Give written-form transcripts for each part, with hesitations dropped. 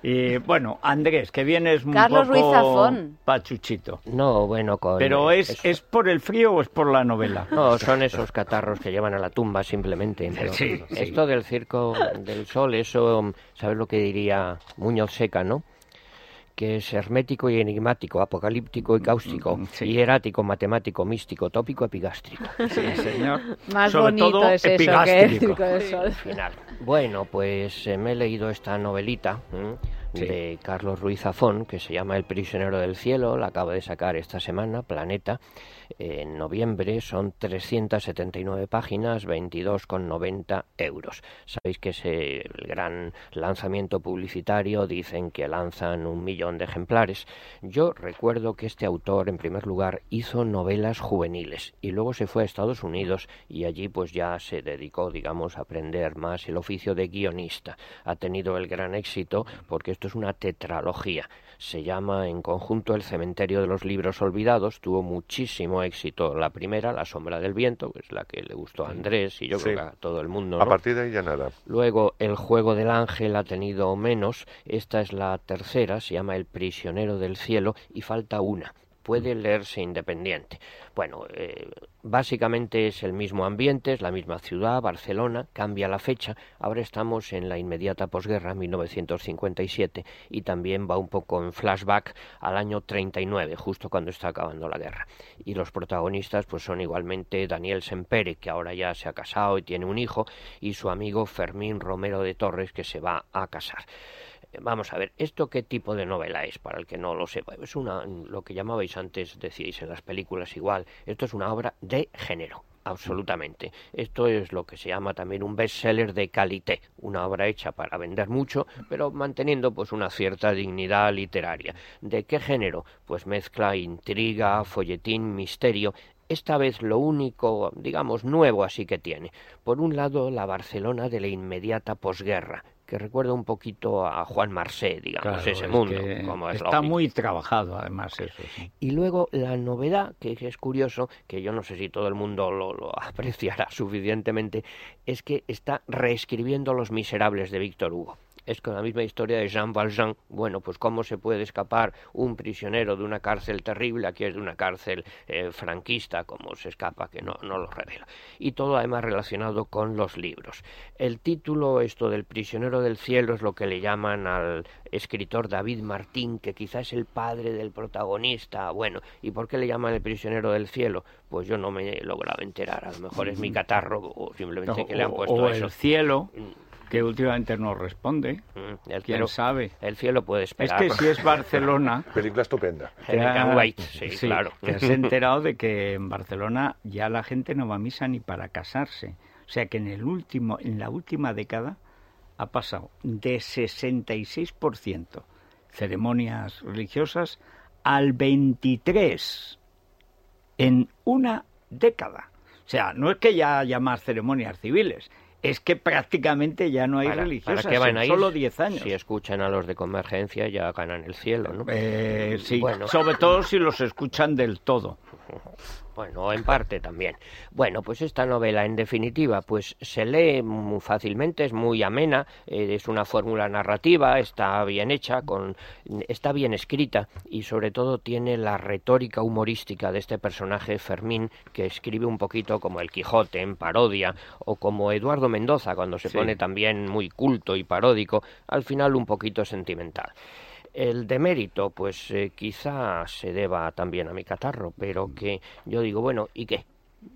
Y bueno, Andrés, que vienes un Carlos Ruiz poco Zafón. pachuchito. No, bueno, ¿Pero es por el frío o es por la novela? No, son esos catarros que llevan a la tumba simplemente. Pero Sí. esto del Circo del Sol, eso, ¿sabes lo que diría Muñoz Seca, no? Que es hermético y enigmático, apocalíptico y cáustico, Sí. hierático, matemático, místico, tópico, epigástrico. Sí, señor. Más Sobre bonito todo es eso que el epigástrico. Circo del Sol. Final. Bueno, pues me he leído esta novelita Sí. de Carlos Ruiz Zafón, que se llama El prisionero del cielo, la acaba de sacar esta semana, Planeta, en noviembre. Son 379 páginas, 22,90 euros. Sabéis que es el gran lanzamiento publicitario, dicen que lanzan 1 millón de ejemplares. Yo recuerdo que este autor, en primer lugar, hizo novelas juveniles y luego se fue a Estados Unidos y allí pues ya se dedicó, digamos, a aprender más el oficio de guionista. Ha tenido el gran éxito porque esto es una tetralogía. Se llama en conjunto El cementerio de los libros olvidados. Tuvo muchísimo éxito la primera, La sombra del viento, que es la que le gustó a Andrés y yo creo que a todo el mundo, ¿no? A partir de ahí ya nada. Luego El juego del ángel ha tenido menos. Esta es la tercera, se llama El prisionero del cielo y falta una. Puede leerse independiente. Bueno, básicamente es el mismo ambiente, es la misma ciudad, Barcelona, cambia la fecha. Ahora estamos en la inmediata posguerra, 1957, y también va un poco en flashback al año 39, justo cuando está acabando la guerra. Y los protagonistas pues son igualmente Daniel Sempere, que ahora ya se ha casado y tiene un hijo, y su amigo Fermín Romero de Torres, que se va a casar. Vamos a ver, ¿esto qué tipo de novela es? Para el que no lo sepa, es lo que llamabais antes, decíais en las películas igual, esto es una obra de género, absolutamente. Esto es lo que se llama también un bestseller de qualité, una obra hecha para vender mucho, pero manteniendo pues una cierta dignidad literaria. ¿De qué género? Pues mezcla intriga, folletín, misterio. Esta vez lo único, digamos, nuevo así que tiene. Por un lado, la Barcelona de la inmediata posguerra, que recuerda un poquito a Juan Marsé, digamos, Claro, ese mundo, como es está lógico. muy trabajado, además, eso. Sí. Y luego la novedad, que es curioso, que yo no sé si todo el mundo lo apreciará suficientemente, es que está reescribiendo Los Miserables de Víctor Hugo. Es con la misma historia de Jean Valjean. Bueno, pues cómo se puede escapar un prisionero de una cárcel terrible, aquí es de una cárcel franquista, cómo se escapa, que no lo revela. Y todo además relacionado con los libros. El título, esto del prisionero del cielo, es lo que le llaman al escritor David Martín, que quizá es el padre del protagonista. Bueno, ¿y por qué le llaman el prisionero del cielo? Pues yo no me he logrado enterar. A lo mejor es mi catarro o simplemente que le han puesto eso. El cielo, que últimamente no responde. ¿Quién sabe? El cielo puede esperar. Es que si es Barcelona... Película estupenda. Sí, claro. Te has enterado de que en Barcelona ya la gente no va a misa ni para casarse. O sea que en la última década ha pasado de 66% ceremonias religiosas al 23% en una década. O sea, no es que ya haya más ceremonias civiles, es que prácticamente ya no hay religiosas, ¿para qué van a ir? Solo 10 años. Si escuchan a los de Convergencia ya ganan el cielo, ¿no? Sí, bueno. Sobre todo si los escuchan del todo. Bueno, en parte también. Bueno, pues esta novela, en definitiva, pues se lee muy fácilmente, es muy amena, es una fórmula narrativa, está bien hecha, está bien escrita y sobre todo tiene la retórica humorística de este personaje Fermín, que escribe un poquito como el Quijote en parodia, o como Eduardo Mendoza cuando se pone también muy culto y paródico, al final un poquito sentimental. El demérito, pues quizá se deba también a mi catarro, pero que yo digo, bueno, ¿y qué?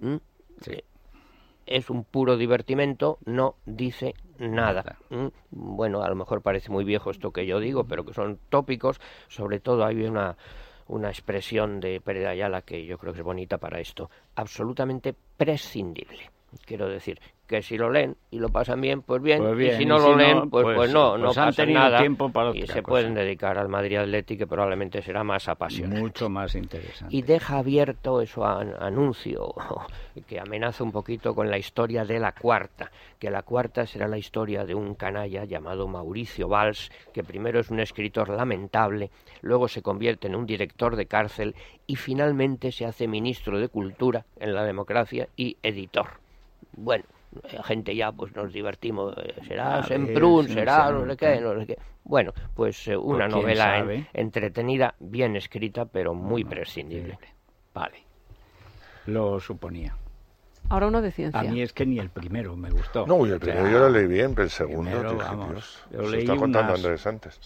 Es un puro divertimento, no dice nada. Bueno, a lo mejor parece muy viejo esto que yo digo, pero que son tópicos. Sobre todo hay una expresión de Pérez Ayala que yo creo que es bonita para esto, absolutamente prescindible. Quiero decir que si lo leen y lo pasan bien, pues bien, y si no lo leen, pues no pasa nada, y se pueden dedicar al Madrid Athletic, que probablemente será más apasionante. Mucho más interesante. Y deja abierto eso anuncio, que amenaza un poquito con la historia de La Cuarta, que La Cuarta será la historia de un canalla llamado Mauricio Valls, que primero es un escritor lamentable, luego se convierte en un director de cárcel y finalmente se hace ministro de Cultura en la democracia y editor. Bueno, La gente ya pues nos divertimos, será Semprún, será no sé qué. Bueno, pues una novela entretenida, bien escrita, pero muy prescindible. Vale, lo suponía. Ahora uno de ciencia. A mí es que ni el primero me gustó. No, y el primero yo lo leí bien, pero el segundo, Dios, yo leí está contando Andrés antes.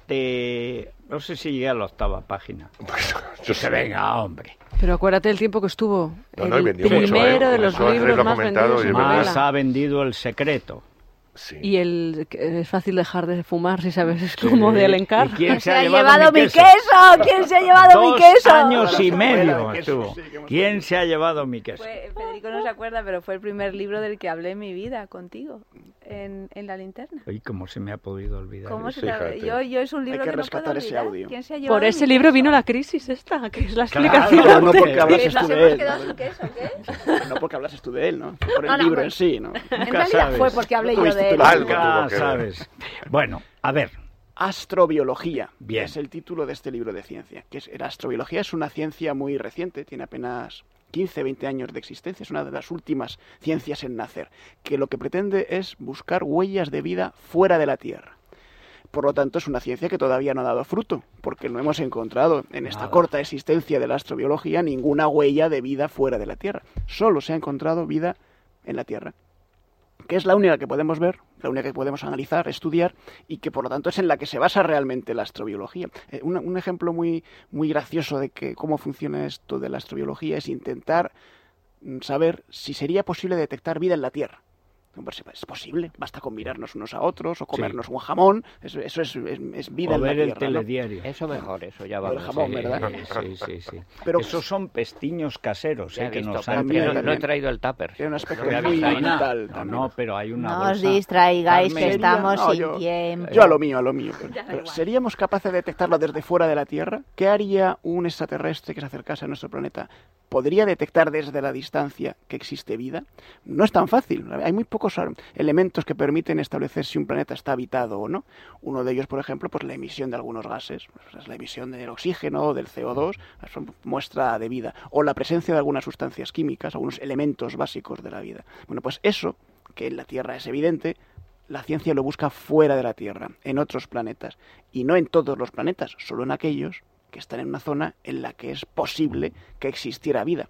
7, no sé si llegué a la 8ª página. Pues, yo sé. Venga, hombre. Pero acuérdate el tiempo que estuvo. No, el primero de los libros más vendidos. Más ha vendido El secreto. Sí. Y es fácil dejar de fumar si sabes cómo de alencar. ¿Quién se ha llevado mi queso? ¿Quién se ha llevado mi queso? 2 años y medio estuvo. ¿Quién se ha llevado mi queso? Federico no se acuerda, pero fue el primer libro del que hablé en mi vida contigo, en La Linterna. Ay, ¿cómo se me ha podido olvidar? Yo es un libro Hay que que rescatar no ese puedo audio. ¿Quién se ha llevado Por ese libro vino la crisis esta, que es la explicación. Claro, no porque hablases ¿Nos tú de hemos él. quedado sin queso, qué? No porque hablases tú de él, ¿no? Por el libro en sí, ¿no? En realidad fue porque hablé yo de él. Algo sabes. Bueno, a ver. Astrobiología. Bien. Es el título de este libro de ciencia. La astrobiología es una ciencia muy reciente, tiene apenas 15, 20 años de existencia, es una de las últimas ciencias en nacer, que lo que pretende es buscar huellas de vida fuera de la Tierra. Por lo tanto, es una ciencia que todavía no ha dado fruto, porque no hemos encontrado en esta corta existencia de la astrobiología ninguna huella de vida fuera de la Tierra. Solo se ha encontrado vida en la Tierra, que es la única que podemos ver, la única que podemos analizar, estudiar, y que por lo tanto es en la que se basa realmente la astrobiología. Un ejemplo muy gracioso de cómo funciona esto de la astrobiología es intentar saber si sería posible detectar vida en la Tierra. Es posible, basta con mirarnos unos a otros o comernos un jamón, eso es vida O en la ver Tierra. el telediario. ¿No? Eso mejor, eso ya va. El jamón, ¿verdad? Sí. Pero esos son pestiños caseros, que nos han también. No he traído el tupper. Tiene un aspecto No muy nada. mental. No, pero hay una No bolsa. os distraigáis, que Carmen, estamos sin yo tiempo. Yo a lo mío. Pero ¿seríamos capaces de detectarlo desde fuera de la Tierra? ¿Qué haría un extraterrestre que se acercase a nuestro planeta? ¿Podría detectar desde la distancia que existe vida? No es tan fácil. Hay muy pocos elementos que permiten establecer si un planeta está habitado o no. Uno de ellos, por ejemplo, pues la emisión de algunos gases, pues la emisión del oxígeno, del CO2, eso muestra de vida, o la presencia de algunas sustancias químicas, algunos elementos básicos de la vida. Bueno, pues eso, que en la Tierra es evidente, la ciencia lo busca fuera de la Tierra, en otros planetas, y no en todos los planetas, solo en aquellos que están en una zona en la que es posible que existiera vida.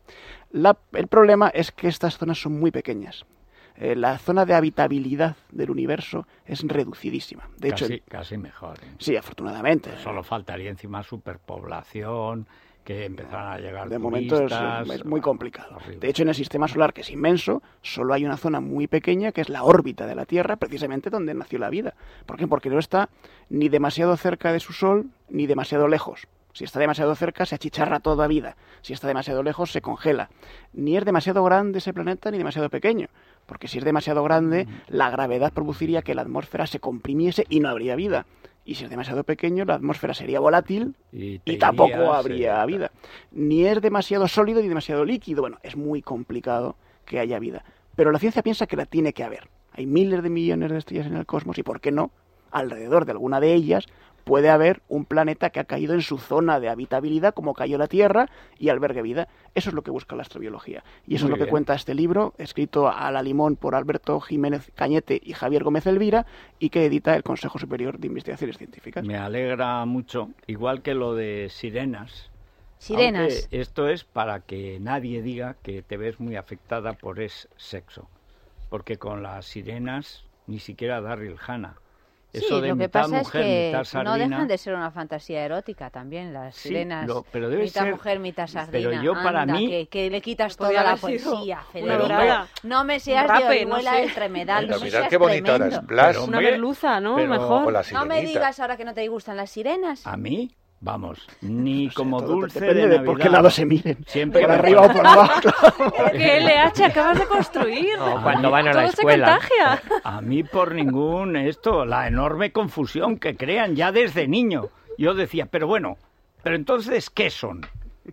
El problema es que estas zonas son muy pequeñas. La zona de habitabilidad del universo es reducidísima. De hecho, casi mejor. Sí, afortunadamente. Solo faltaría encima superpoblación, que empezaran a llegar de turistas. Momento es muy complicado. Horrible. De hecho, en el sistema solar, que es inmenso, solo hay una zona muy pequeña, que es la órbita de la Tierra, precisamente donde nació la vida. ¿Por qué? Porque no está ni demasiado cerca de su Sol, ni demasiado lejos. Si está demasiado cerca, se achicharra toda vida. Si está demasiado lejos, se congela. Ni es demasiado grande ese planeta, ni demasiado pequeño. Porque si es demasiado grande, la gravedad produciría que la atmósfera se comprimiese y no habría vida. Y si es demasiado pequeño, la atmósfera sería volátil y tampoco habría vida. Ni es demasiado sólido ni demasiado líquido. Bueno, es muy complicado que haya vida. Pero la ciencia piensa que la tiene que haber. Hay miles de millones de estrellas en el cosmos y, ¿por qué no?, alrededor de alguna de ellas puede haber un planeta que ha caído en su zona de habitabilidad, como cayó la Tierra, y albergue vida. Eso es lo que busca la astrobiología. Y eso es lo que cuenta este libro, escrito a la limón por Alberto Jiménez Cañete y Javier Gómez Elvira, y que edita el Consejo Superior de Investigaciones Científicas. Me alegra mucho, igual que lo de Sirenas. Sirenas. Esto es para que nadie diga que te ves muy afectada por ese sexo. Porque con las sirenas ni siquiera Daryl Hannah. Eso Sí, de lo que mitad pasa mujer, es que mitad sardina, no dejan de ser una fantasía erótica también, las sirenas. Pero debe mitad ser, mujer, mitad sardina. Pero yo para Anda, mí... que le quitas podría toda la haber sido poesía, una Federico. dorada. No me seas Rape, de Orihuela no sé. del Tremedal, no Mirad seas qué bonita era tremendo. Splash. Pero, Una hombre, merluza, ¿no? pero- Mejor. O la No sirenita. me digas ahora que no te gustan las sirenas. A mí, vamos, ni como Todo dulce depende de de Navidad. por qué lado se miren. Siempre por me- arriba o por abajo. ¿Qué LH acabas de construir? No, cuando van a la Todo se escuela. contagia. A mí por ningún la enorme confusión que crean ya desde niño. Yo decía, pero entonces, ¿qué son?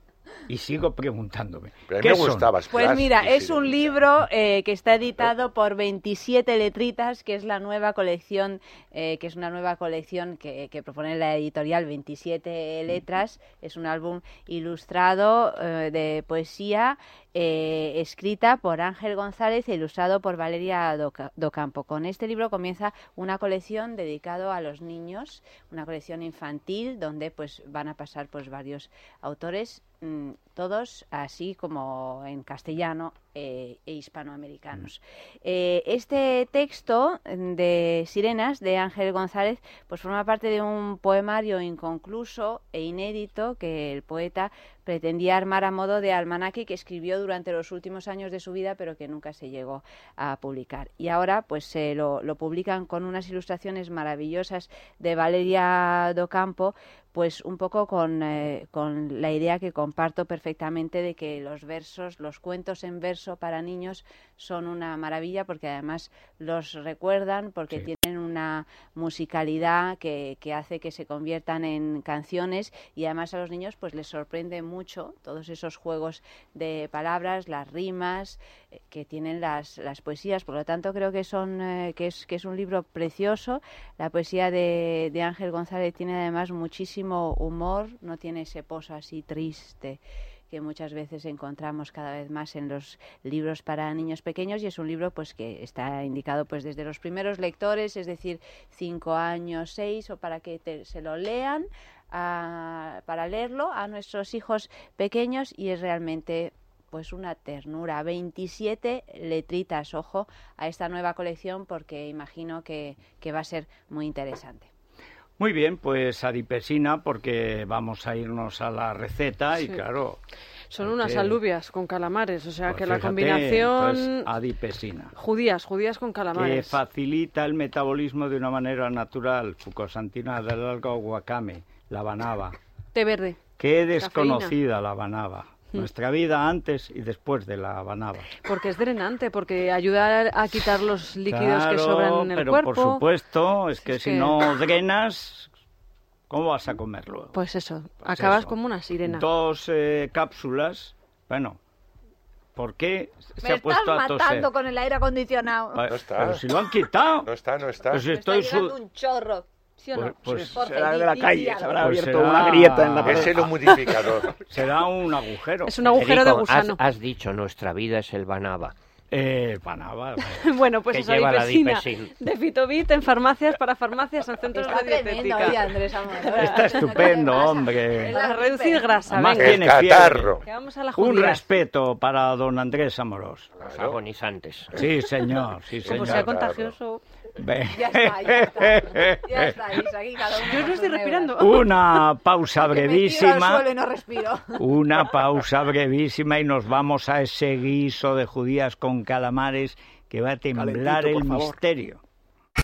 Y sigo preguntándome. Pero a mí ¿qué me son? gustaba Pues Splash mira, y es un Sirenita. libro que está editado por 27 Letritas, que es la nueva colección, que es una nueva colección que propone la editorial 27 Letras. Es un álbum ilustrado de poesía escrita por Ángel González e ilustrado por Valeria Docampo. Con este libro comienza una colección dedicado a los niños, una colección infantil donde pues van a pasar pues varios autores, todos así como en castellano e hispanoamericanos. Este texto de Sirenas de Ángel González pues forma parte de un poemario inconcluso e inédito que el poeta pretendía armar a modo de almanaque que escribió durante los últimos años de su vida, pero que nunca se llegó a publicar. Y ahora pues lo publican con unas ilustraciones maravillosas de Valeria Docampo, pues un poco con la idea que comparto perfectamente de que los versos, los cuentos en verso para niños son una maravilla, porque además los recuerdan, porque Sí. tienen una musicalidad que hace que se conviertan en canciones, y además a los niños pues les sorprende mucho todos esos juegos de palabras, las rimas que tienen las poesías. Por lo tanto creo que que es un libro precioso. La poesía de Ángel González tiene además muchísimo humor, no tiene ese pozo así triste que muchas veces encontramos cada vez más en los libros para niños pequeños, y es un libro pues que está indicado pues desde los primeros lectores, es decir, 5 años, 6, o para que se lo lean, para leerlo a nuestros hijos pequeños, y es realmente pues una ternura. 27 letritas, ojo a esta nueva colección, porque imagino que va a ser muy interesante. Muy bien, pues adipesina, porque vamos a irnos a la receta y Sí. claro... Son unas alubias con calamares, o sea pues que la fíjate, combinación... entonces, adipesina. Judías con Que calamares. facilita el metabolismo de una manera natural. Fucosantina del alga wakame, la banaba. Té verde. Qué desconocida la banaba. Nuestra vida antes y después de la banaba. Porque es drenante, porque ayuda a quitar los líquidos que Claro, sobran en el pero cuerpo. por supuesto, es que Es si que- no drenas, ¿cómo vas a comer luego? Pues eso, Pues acabas eso. como una sirena. 2 cápsulas, bueno, ¿por qué se Me ha puesto estás a toser? matando con el aire acondicionado. Ah, No está. Pero si lo han quitado. No está. Pues si Me está estoy llegando un chorro. ¿Sí o no? Pues Jorge, Será de la di calle, algo. se habrá Pues abierto será- una grieta en la pared. Es el humidificador. será un agujero. Es un agujero de Federico, gusano. has dicho, nuestra vida es el banaba. Banaba. Bueno, pues que esa lleva la adipesina Dipesil. de Fitovit en farmacias, para farmacias, en centros Está de tremendo, dietética. oye, Andrés Amor. Está estupendo, ¿Qué te pasa? hombre. Para reducir grasa, Además venga. El tiene fiebre. catarro. Que vamos a la Un judía. respeto para don Andrés Amorós. Los agonizantes. Sí, señor, sí, Como señor. sea contagioso. Ve- Ya está, ya está. Ya está, Isa, aquí cada uno Yo con no estoy sus respirando. Una pausa neuras. Que me tiro al brevísima. suelo y no respiro. Una pausa brevísima y nos vamos a ese guiso de judías con calamares que va a temblar Calentito, el por favor. misterio.